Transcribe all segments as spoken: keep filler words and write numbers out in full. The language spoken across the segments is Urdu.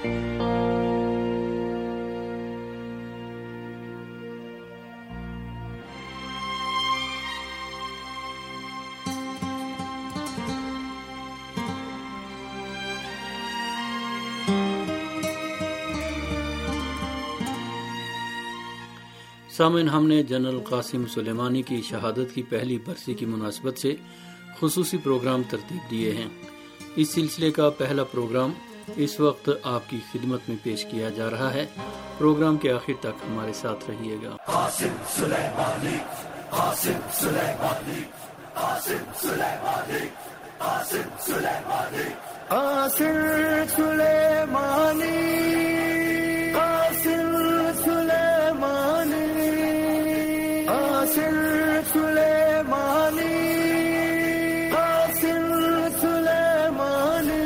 سامعین، ہم نے جنرل قاسم سلیمانی کی شہادت کی پہلی برسی کی مناسبت سے خصوصی پروگرام ترتیب دیے ہیں۔ اس سلسلے کا پہلا پروگرام اس وقت آپ کی خدمت میں پیش کیا جا رہا ہے۔ پروگرام کے آخر تک ہمارے ساتھ رہیے گا۔ قاسم سلیمانی، قاسم سلیمانی، قاسم سلیمانی، قاسم سلیمانی، قاسم سلیمانی، قاسم سلیمانی، قاسم سلیمانی، قاسم سلیمانی،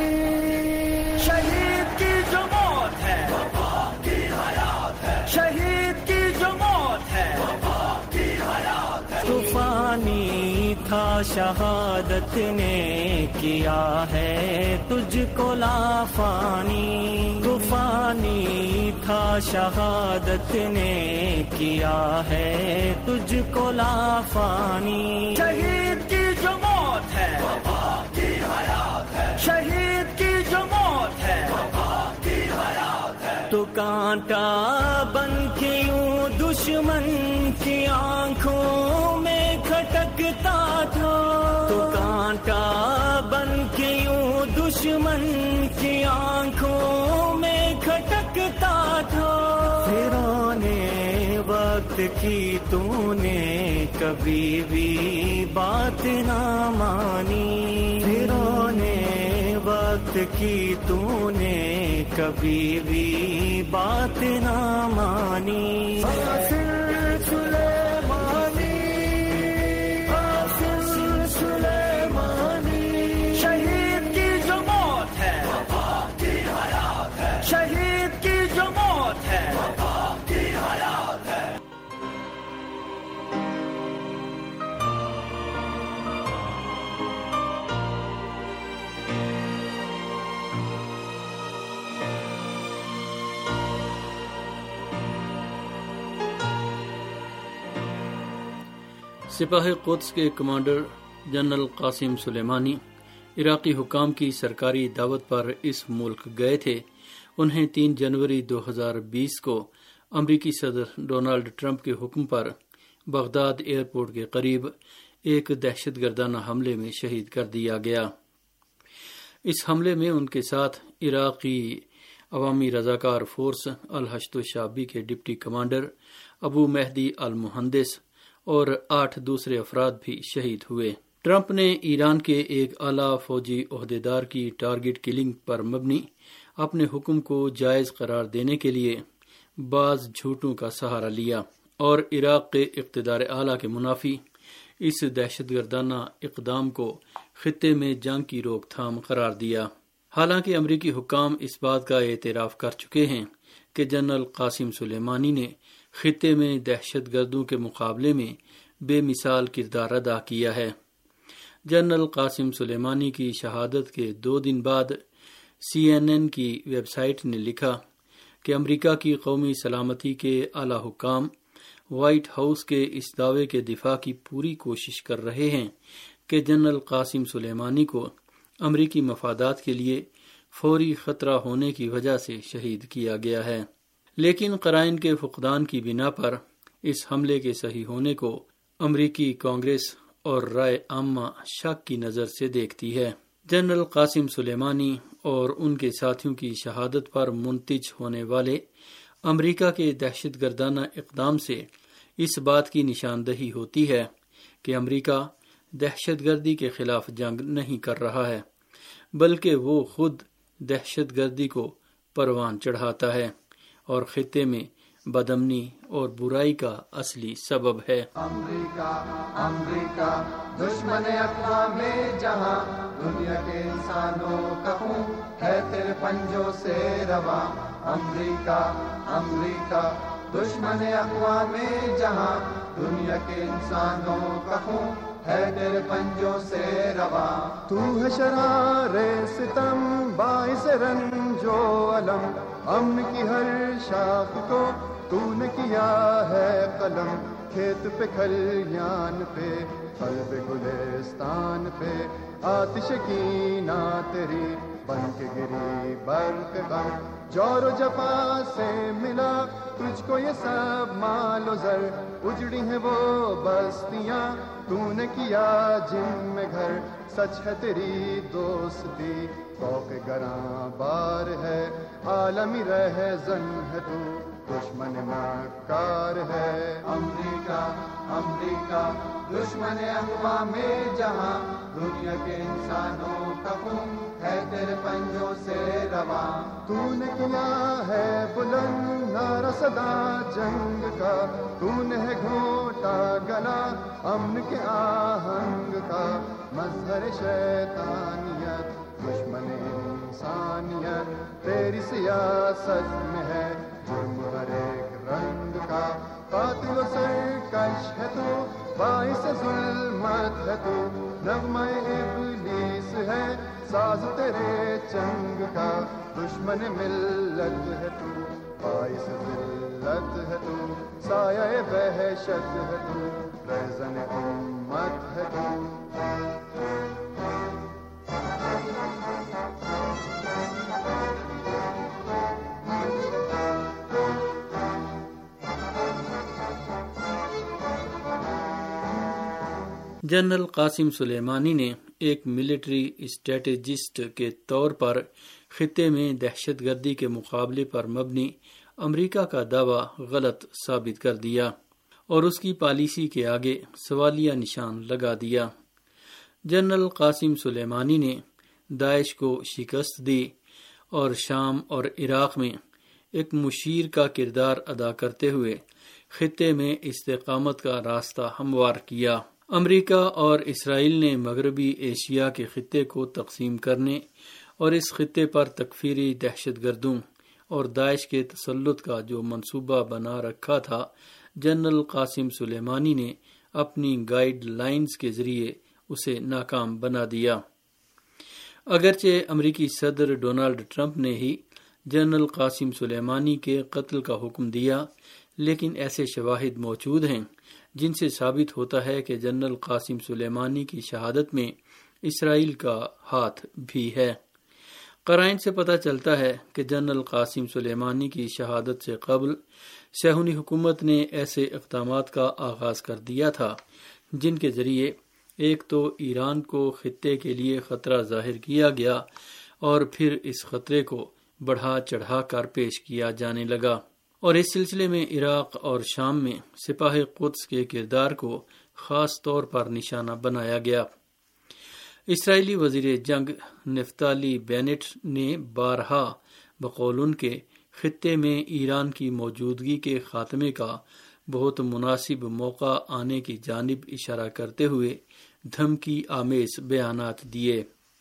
شہید کی جو موت ہے وفا کی حیات ہے، شہید کی جو موت ہے وفا کی حیات ہے، طوفانی تھا شہادت نے کیا ہے تجھ کو لافانی، طوفانی تھا شہادت نے کیا ہے تجھ کو لافانی، شہید کی جو موت ہے وفا کی حیات ہے، شہید کی جو موت ہے وفا کی حیات ہے، تو کانٹا بن کے یوں دشمن کی آنکھوں میں کھٹکتا تھا، تو کانٹا بن کے یوں دشمن کی آنکھوں میں کھٹکتا تھا، پھرانے وقت کی تو نے کبھی بھی بات نہ مانی، پھرانے وقت کی تو نے کبھی بھی بات نہ مانی، قاسم سلیمانی، قاسم سلیمانی، شہید کی جو موت ہے وفا کی حیات ہے، شہید کی جو موت ہے وفا کی حیات ہے۔ سپاہ قدس کے کمانڈر جنرل قاسم سلیمانی عراقی حکام کی سرکاری دعوت پر اس ملک گئے تھے۔ انہیں تین جنوری دو ہزار بیس کو امریکی صدر ڈونالڈ ٹرمپ کے حکم پر بغداد ایئرپورٹ کے قریب ایک دہشت گردانہ حملے میں شہید کر دیا گیا۔ اس حملے میں ان کے ساتھ عراقی عوامی رضاکار فورس الحشد الشعبی کے ڈپٹی کمانڈر ابو مہدی المہندس اور آٹھ دوسرے افراد بھی شہید ہوئے۔ ٹرمپ نے ایران کے ایک اعلیٰ فوجی عہدیدار کی ٹارگٹ کلنگ پر مبنی اپنے حکم کو جائز قرار دینے کے لیے بعض جھوٹوں کا سہارا لیا اور عراق کے اقتدار اعلیٰ کے منافی اس دہشت گردانہ اقدام کو خطے میں جنگ کی روک تھام قرار دیا۔ حالانکہ امریکی حکام اس بات کا اعتراف کر چکے ہیں کہ جنرل قاسم سلیمانی نے خطے میں دہشت گردوں کے مقابلے میں بے مثال کردار ادا کیا ہے۔ جنرل قاسم سلیمانی کی شہادت کے دو دن بعد سی این این کی ویب سائٹ نے لکھا کہ امریکہ کی قومی سلامتی کے اعلیٰ حکام وائٹ ہاؤس کے اس دعوے کے دفاع کی پوری کوشش کر رہے ہیں کہ جنرل قاسم سلیمانی کو امریکی مفادات کے لیے فوری خطرہ ہونے کی وجہ سے شہید کیا گیا ہے، لیکن قرائن کے فقدان کی بنا پر اس حملے کے صحیح ہونے کو امریکی کانگریس اور رائے عامہ شک کی نظر سے دیکھتی ہے۔ جنرل قاسم سلیمانی اور ان کے ساتھیوں کی شہادت پر منتج ہونے والے امریکہ کے دہشت گردانہ اقدام سے اس بات کی نشاندہی ہوتی ہے کہ امریکہ دہشت گردی کے خلاف جنگ نہیں کر رہا ہے، بلکہ وہ خود دہشت گردی کو پروان چڑھاتا ہے اور خطے میں بدامنی اور برائی کا اصلی سبب ہے۔ امریکہ امریکہ دشمن اقوام جہاں، دنیا کے انسانوں کا خون ہے تیرے پنجوں سے رواں، امریکہ امریکہ دشمن اقوام جہاں، دنیا کے انسانوں کا خون ہے تیرے پنجوں سے رواں. تو ہے شرار ستم باعث رنج و علم، امن کی ہر شاخ کو تو نے کیا ہے قلم. کھیت پہ کھلیان پہ قلب گلستان پہ آتش کینا تیری بن کے گری برق غم. جور و جفا سے ملا تجھ کو یہ سب مال و زر، اجڑی ہیں وہ بستیاں تو نے کیا جن میں گھر. سچ ہے تیری دوستی فوق گراں بار ہے، عالمی رہزن ہے تو دشمن مکار ہے. امریکہ امریکہ دشمن اقوام جہاں، دنیا کے انسانوں کا خون ہے تیرے پنجوں سے رواں. تو نے کیا ہے بلند نعرہ صدا جنگ کا، تو نے ہے گھونٹا گلا امن کے آہنگ کا. مظہر شیطانیت دشمن انسانیت تیری سیاست میں ہے جرم ہر ایک رنگ کا. قاتل و سرکش ہے تو باعث ظلمت ہے تو، نغمہ ابلیس ہے ساز تیرے چنگ کا. دشمن ملت ہے تو باعث ذلت ہے تو، سایہ وحشت ہے تو رہزن امت ہے تو. جنرل قاسم سلیمانی نے ایک ملٹری اسٹریٹجسٹ کے طور پر خطے میں دہشت گردی کے مقابلے پر مبنی امریکہ کا دعویٰ غلط ثابت کر دیا اور اس کی پالیسی کے آگے سوالیہ نشان لگا دیا. جنرل قاسم سلیمانی نے داعش کو شکست دی اور شام اور عراق میں ایک مشیر کا کردار ادا کرتے ہوئے خطے میں استقامت کا راستہ ہموار کیا. امریکہ اور اسرائیل نے مغربی ایشیا کے خطے کو تقسیم کرنے اور اس خطے پر تکفیری دہشت گردوں اور داعش کے تسلط کا جو منصوبہ بنا رکھا تھا، جنرل قاسم سلیمانی نے اپنی گائیڈ لائنز کے ذریعے اسے ناکام بنا دیا. اگرچہ امریکی صدر ڈونلڈ ٹرمپ نے ہی جنرل قاسم سلیمانی کے قتل کا حکم دیا، لیکن ایسے شواہد موجود ہیں جن سے ثابت ہوتا ہے کہ جنرل قاسم سلیمانی کی شہادت میں اسرائیل کا ہاتھ بھی ہے. قرائن سے پتہ چلتا ہے کہ جنرل قاسم سلیمانی کی شہادت سے قبل صہیونی حکومت نے ایسے اقدامات کا آغاز کر دیا تھا جن کے ذریعے ایک تو ایران کو خطے کے لیے خطرہ ظاہر کیا گیا اور پھر اس خطرے کو بڑھا چڑھا کر پیش کیا جانے لگا، اور اس سلسلے میں عراق اور شام میں سپاہ قدس کے کردار کو خاص طور پر نشانہ بنایا گیا. اسرائیلی وزیر جنگ نفتالی بینٹ نے بارہا بقول ان کے خطے میں ایران کی موجودگی کے خاتمے کا بہت مناسب موقع آنے کی جانب اشارہ کرتے ہوئے دھمکی آمیز بیانات دیے.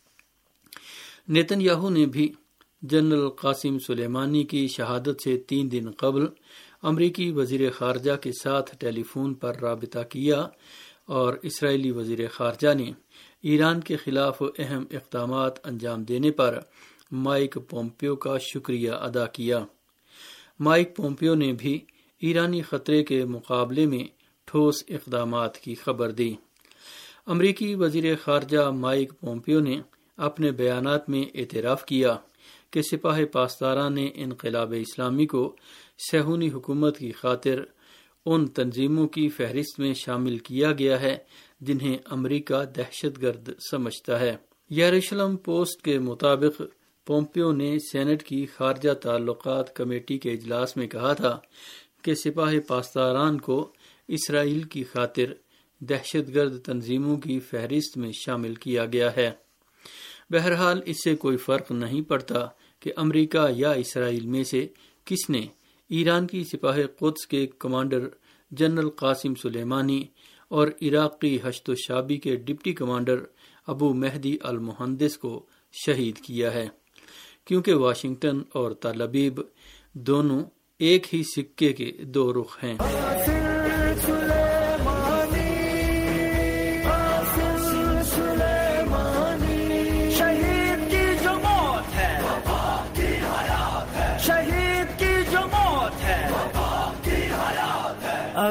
نیتن یاہو نے بھی جنرل قاسم سلیمانی کی شہادت سے تین دن قبل امریکی وزیر خارجہ کے ساتھ ٹیلی فون پر رابطہ کیا اور اسرائیلی وزیر خارجہ نے ایران کے خلاف اہم اقدامات انجام دینے پر مائک پومپیو کا شکریہ ادا کیا. مائک پومپیو نے بھی ایرانی خطرے کے مقابلے میں ٹھوس اقدامات کی خبر دی. امریکی وزیر خارجہ مائک پومپیو نے اپنے بیانات میں اعتراف کیا کہ سپاہ پاسداران انقلاب اسلامی کو صہیونی حکومت کی خاطر ان تنظیموں کی فہرست میں شامل کیا گیا ہے جنہیں امریکہ دہشت گرد سمجھتا ہے. یروشلم پوسٹ کے مطابق پومپیو نے سینٹ کی خارجہ تعلقات کمیٹی کے اجلاس میں کہا تھا کہ سپاہ پاسداران کو اسرائیل کی خاطر دہشت گرد تنظیموں کی فہرست میں شامل کیا گیا ہے. بہرحال اس سے کوئی فرق نہیں پڑتا کہ امریکہ یا اسرائیل میں سے کس نے ایران کی سپاہ قدس کے کمانڈر جنرل قاسم سلیمانی اور عراقی ہشت و شابی کے ڈپٹی کمانڈر ابو مہدی المہندس کو شہید کیا ہے، کیونکہ واشنگٹن اور تل ابیب دونوں ایک ہی سکے کے دو رخ ہیں.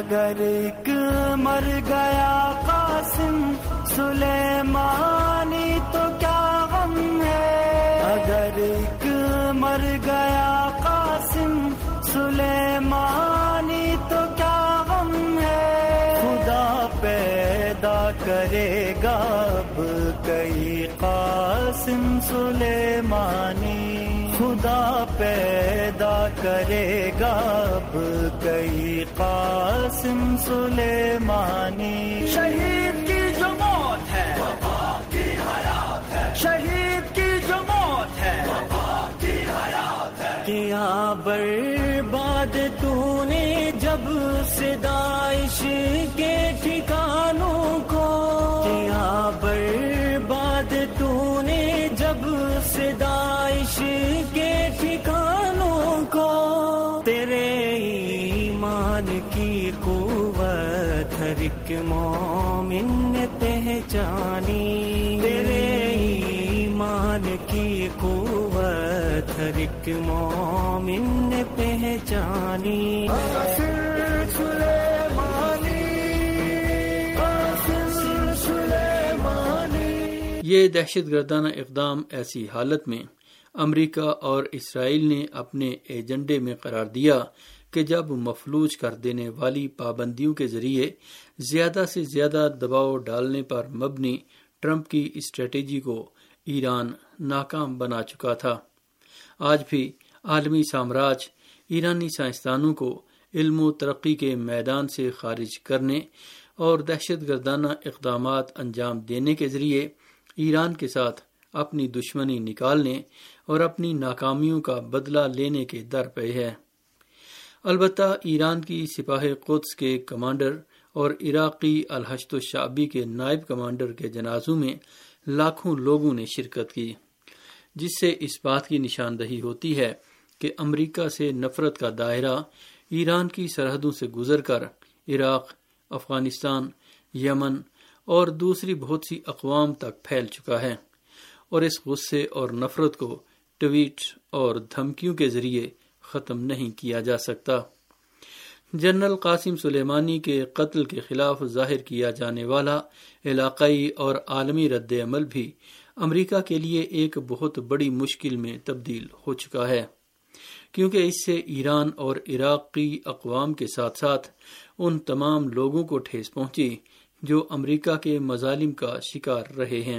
اگر ایک مر گیا قاسم سلیمانی تو کیا غم ہے، اگر ایک مر گیا قاسم سلیمانی تو کیا غم ہے، خدا پیدا کرے گا اب کئی قاسم سلیمانی، خدا پیدا کرے گا اب کئی قاسم سلیمانی. شہید کی جو موت ہے وفا کی حیات ہے، شہید کی جو موت ہے وفا کی حیات ہے. کیا برباد تو نے جب سے داعش کے ٹھکانوں کو، کیا برباد تو نے جب سے داعش کے ٹھکانوں کو. تیرے ایمان کی قوت ہر ایک مومن نے پہچانی، تیرے ایمان کی قوت ہر ایک مومن نے پہچانی. قاسم سلیمانی، قاسم سلیمانی. یہ دہشت گردانہ اقدام ایسی حالت میں امریکہ اور اسرائیل نے اپنے ایجنڈے میں قرار دیا کہ جب مفلوج کر دینے والی پابندیوں کے ذریعے زیادہ سے زیادہ دباؤ ڈالنے پر مبنی ٹرمپ کی اسٹریٹجی کو ایران ناکام بنا چکا تھا. آج بھی عالمی سامراج ایرانی سائنسدانوں کو علم و ترقی کے میدان سے خارج کرنے اور دہشت گردانہ اقدامات انجام دینے کے ذریعے ایران کے ساتھ اپنی دشمنی نکالنے اور اپنی ناکامیوں کا بدلہ لینے کے در پہ ہے. البتہ ایران کی سپاہ قدس کے کمانڈر اور عراقی الحشد الشعبی کے نائب کمانڈر کے جنازوں میں لاکھوں لوگوں نے شرکت کی، جس سے اس بات کی نشاندہی ہوتی ہے کہ امریکہ سے نفرت کا دائرہ ایران کی سرحدوں سے گزر کر عراق، افغانستان، یمن اور دوسری بہت سی اقوام تک پھیل چکا ہے، اور اس غصے اور نفرت کو ٹویٹ اور دھمکیوں کے ذریعے ختم نہیں کیا جا سکتا. جنرل قاسم سلیمانی کے قتل کے خلاف ظاہر کیا جانے والا علاقائی اور عالمی رد عمل بھی امریکہ کے لیے ایک بہت بڑی مشکل میں تبدیل ہو چکا ہے، کیونکہ اس سے ایران اور عراقی اقوام کے ساتھ ساتھ ان تمام لوگوں کو ٹھیس پہنچی جو امریکہ کے مظالم کا شکار رہے ہیں.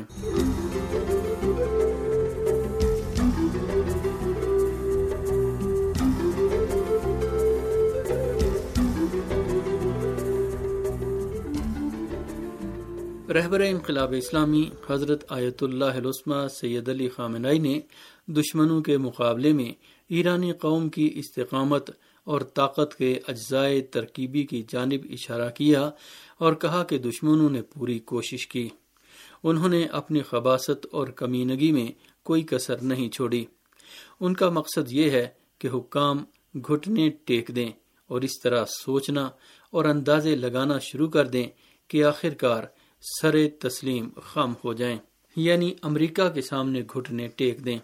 رہبر انقلاب اسلامی حضرت آیت اللہ العظمی سید علی خامنہئی نے دشمنوں کے مقابلے میں ایرانی قوم کی استقامت اور طاقت کے اجزائے ترکیبی کی جانب اشارہ کیا اور کہا کہ دشمنوں نے پوری کوشش کی. انہوں نے اپنی خباثت اور کمینگی میں کوئی کسر نہیں چھوڑی. ان کا مقصد یہ ہے کہ حکام گھٹنے ٹیک دیں اور اس طرح سوچنا اور اندازے لگانا شروع کر دیں کہ آخر کار سر تسلیم خم ہو جائیں، یعنی امریکہ کے سامنے گھٹنے ٹیک دیں،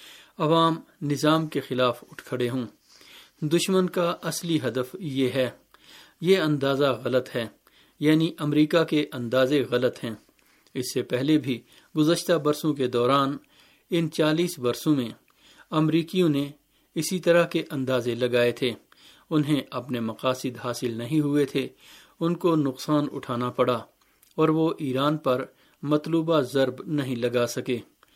عوام نظام کے خلاف اٹھ کھڑے ہوں. دشمن کا اصلی ہدف یہ ہے. یہ اندازہ غلط ہے، یعنی امریکہ کے اندازے غلط ہیں. اس سے پہلے بھی گزشتہ برسوں کے دوران ان چالیس برسوں میں امریکیوں نے اسی طرح کے اندازے لگائے تھے. انہیں اپنے مقاصد حاصل نہیں ہوئے تھے، ان کو نقصان اٹھانا پڑا اور وہ ایران پر مطلوبہ ضرب نہیں لگا سکے.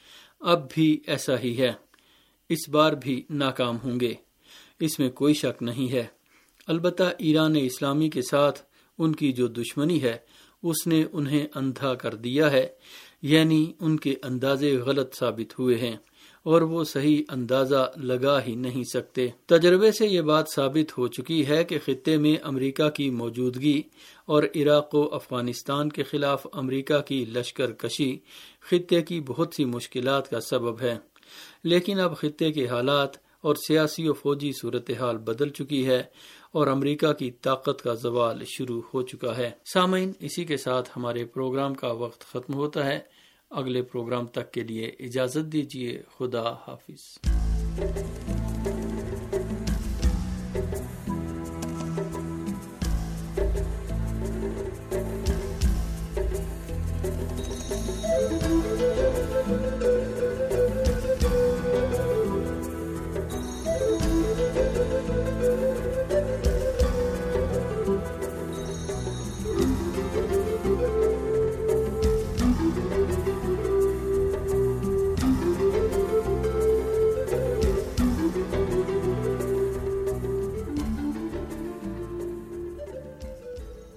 اب بھی ایسا ہی ہے، اس بار بھی ناکام ہوں گے، اس میں کوئی شک نہیں ہے. البتہ ایران اسلامی کے ساتھ ان کی جو دشمنی ہے اس نے انہیں اندھا کر دیا ہے، یعنی ان کے اندازے غلط ثابت ہوئے ہیں اور وہ صحیح اندازہ لگا ہی نہیں سکتے. تجربے سے یہ بات ثابت ہو چکی ہے کہ خطے میں امریکہ کی موجودگی اور عراق و افغانستان کے خلاف امریکہ کی لشکر کشی خطے کی بہت سی مشکلات کا سبب ہے. لیکن اب خطے کے حالات اور سیاسی و فوجی صورتحال بدل چکی ہے اور امریکہ کی طاقت کا زوال شروع ہو چکا ہے. سامعین، اسی کے ساتھ ہمارے پروگرام کا وقت ختم ہوتا ہے. اگلے پروگرام تک کے لیے اجازت دیجیے. خدا حافظ.